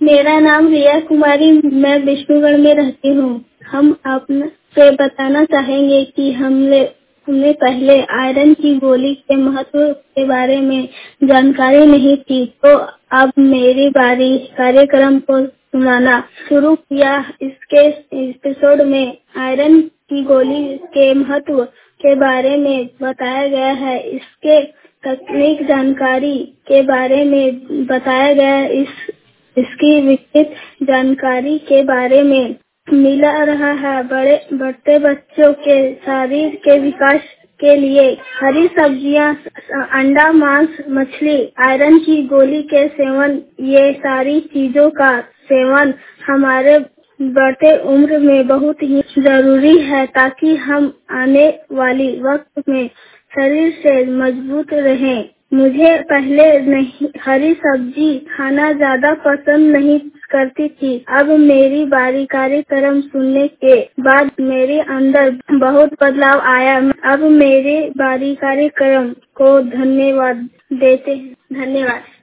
मेरा नाम रिया कुमारी, मैं विष्णुगढ़ में रहती हूँ। हम आपसे बताना चाहेंगे कि हमने पहले आयरन की गोली के महत्व के बारे में जानकारी नहीं थी, तो अब मेरी बारी कार्यक्रम को सुनाना शुरू किया। इसके एपिसोड में आयरन की गोली के महत्व के बारे में बताया गया है। इसके तकनीक जानकारी के बारे में बताया गया है। इसकी विस्तृत जानकारी के बारे में मिला रहा है। बढ़ते बच्चों के शरीर के विकास के लिए हरी सब्जियां, अंडा, मांस, मछली, आयरन की गोली के सेवन, ये सारी चीजों का सेवन हमारे बढ़ते उम्र में बहुत ही जरूरी है, ताकि हम आने वाली वक्त में शरीर से मजबूत रहें। मुझे पहले हरी सब्जी खाना ज्यादा पसंद नहीं करती थी। अब मेरी बारी कार्यक्रम सुनने के बाद मेरे अंदर बहुत बदलाव आया। अब मेरे बारी कार्यक्रम को धन्यवाद देते हैं। धन्यवाद।